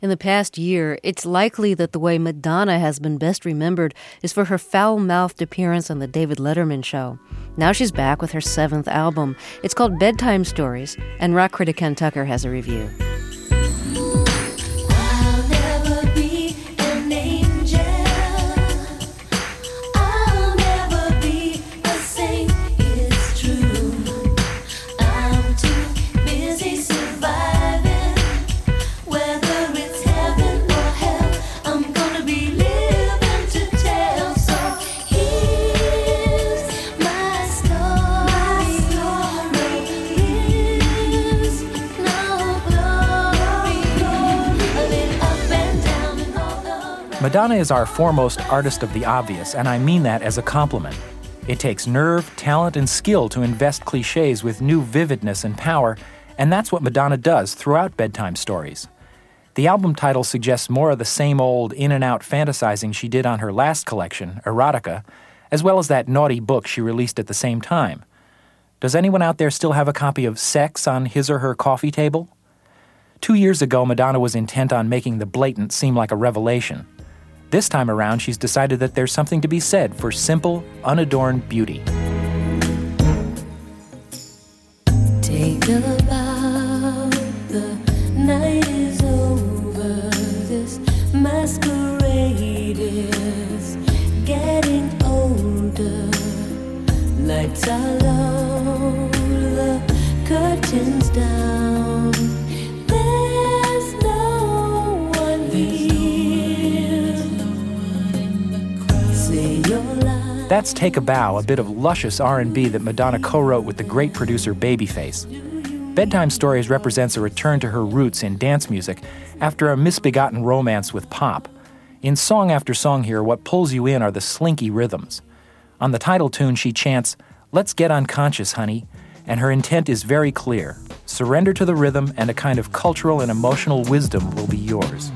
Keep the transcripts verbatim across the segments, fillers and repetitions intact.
In the past year, it's likely that the way Madonna has been best remembered is for her foul-mouthed appearance on The David Letterman Show. Now she's back with her seventh album. It's called Bedtime Stories, and rock critic Ken Tucker has a review. Madonna is our foremost artist of the obvious, and I mean that as a compliment. It takes nerve, talent, and skill to invest cliches with new vividness and power, and that's what Madonna does throughout Bedtime Stories. The album title suggests more of the same old in-and-out fantasizing she did on her last collection, Erotica, as well as that naughty book she released at the same time. Does anyone out there still have a copy of Sex on his or her coffee table? Two years ago, Madonna was intent on making the blatant seem like a revelation. This time around, she's decided that there's something to be said for simple, unadorned beauty. Take a bow, the night is over, this masquerade is getting older. Lights are low, the curtains down, there's no one here. That's Take a Bow, a bit of luscious R and B that Madonna co-wrote with the great producer Babyface. Bedtime Stories represents a return to her roots in dance music after a misbegotten romance with pop. In song after song here, what pulls you in are the slinky rhythms. On the title tune, she chants, "Let's get unconscious, honey," and her intent is very clear. Surrender to the rhythm and a kind of cultural and emotional wisdom will be yours.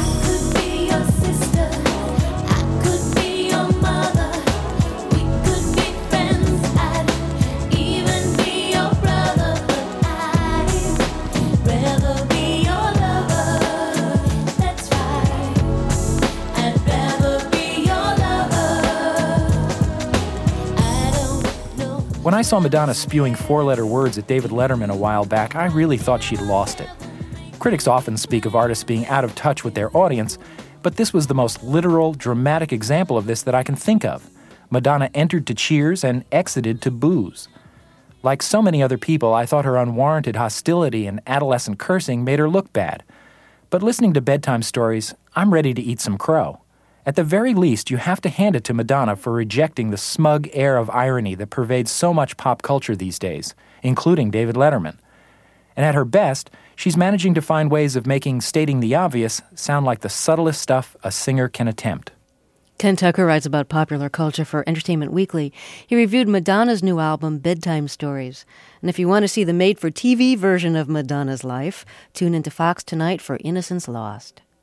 When I saw Madonna spewing four-letter words at David Letterman a while back, I really thought she'd lost it. Critics often speak of artists being out of touch with their audience, but this was the most literal, dramatic example of this that I can think of. Madonna entered to cheers and exited to boos. Like so many other people, I thought her unwarranted hostility and adolescent cursing made her look bad. But listening to Bedtime Stories, I'm ready to eat some crow. At the very least, you have to hand it to Madonna for rejecting the smug air of irony that pervades so much pop culture these days, including David Letterman. And at her best, she's managing to find ways of making stating the obvious sound like the subtlest stuff a singer can attempt. Ken Tucker writes about popular culture for Entertainment Weekly. He reviewed Madonna's new album, Bedtime Stories. And if you want to see the made-for-T V version of Madonna's life, tune into Fox tonight for Innocence Lost.